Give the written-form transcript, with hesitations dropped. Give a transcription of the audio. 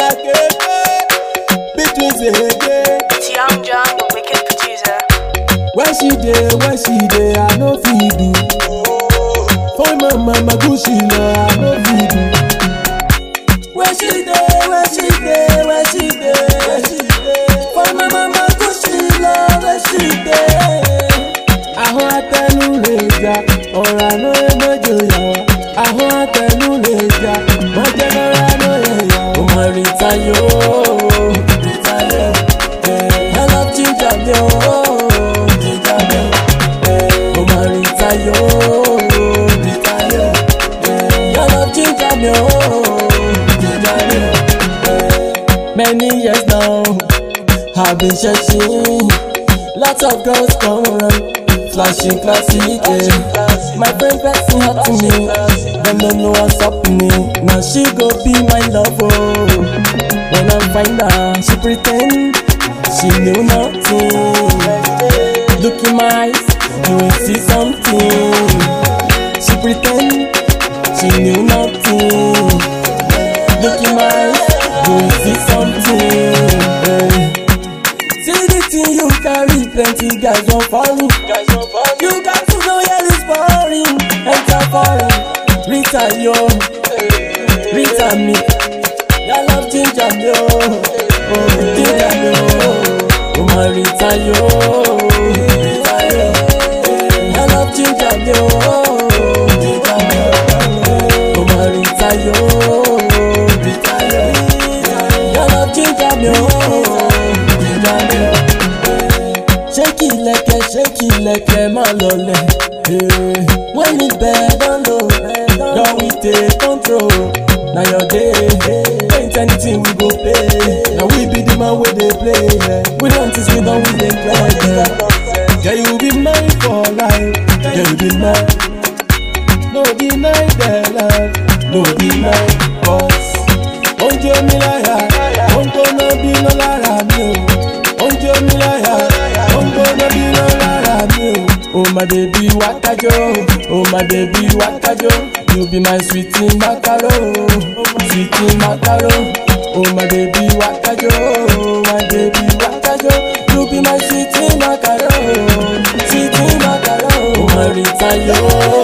between the It's Young John, the wicked producer. When she dey, I no fit do. For my mama Gucci, no, I no fit do. When she dey, for my mama Gucci, no, when she dey. Ahun atẹnu lè jà, ọ̀rọ̀ àná ẹgbẹ́jọ yà wá. Ahun atẹnu lè jà, wọ́n jẹ́ lọ́ra ló yẹ yà wá. Ó máa rí tayo, I love ginger mi o, ginger mi o. Ó máa rí tayo, I love ginger mi o, ginger mi o. Many years now, I've been searching. Lots of girls come around, flashing classy, yeah. My friend flexing hot to me, them don't know what's up with me. Now she go be my lover. When I find her, she pretend she knew nothing. Look in my eyes, you will see something. She pretend she knew nothing. Look in my eyes, you will see something. See the thing you carry, plenty guys won't follow. You got to know yeah this boring, enter foreign. Rita yo, Rita me, I love ginger yo, oh ginger yo. Oh my Rita yo, I love ginger yo, ginger yo. Oh my Rita yo, I love ginger yo, ginger yo. Shake it like a malole. When it bad on low, now we take control. Now your day, ain't anything we go pay. Now we be the man where they play. We don't teach, we don't we they play. Yeah, you be mine for life. Yeah, you be mine. No deny the love, no deny us. Onjo mi láyà, onjo no be no lára mi o. Onjo mi láyà, onjo no be no lára mi o. Oh my baby wakajo, oh my baby wakajo. You be my sweetie macaro, sweetie macaro. Oh my baby wakajo, oh my baby wakajo. You be my sweetie macaro, sweetie macaro. Oh my Rita yo.